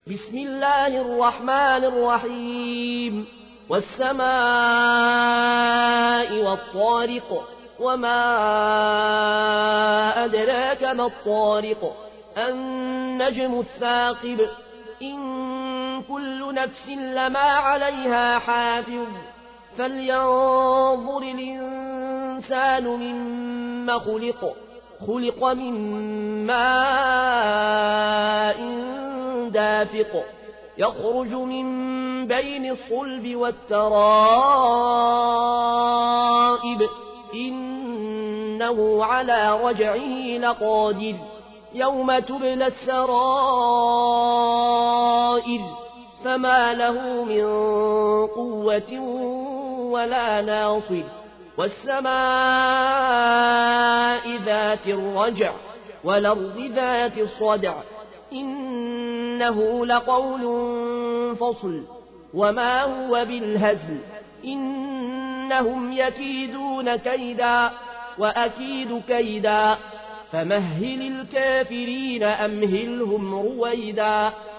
بسم الله الرحمن الرحيم والسماء والطارق وما أدراك ما الطارق النجم الثاقب إن كل نفس لما عليها حافظ فلينظر الإنسان مما خلق من ماء دافق يخرج من بين الصلب والترائب إنه على رجعه لقادر يوم تبلى السرائر فما له من قوة ولا ناصر والسماء ذات الرجع والأرض ذات الصدع إنه لقول فصل وما هو بالهزل إنهم يكيدون كيدا وأكيد كيدا فمهل الكافرين أمهلهم رويدا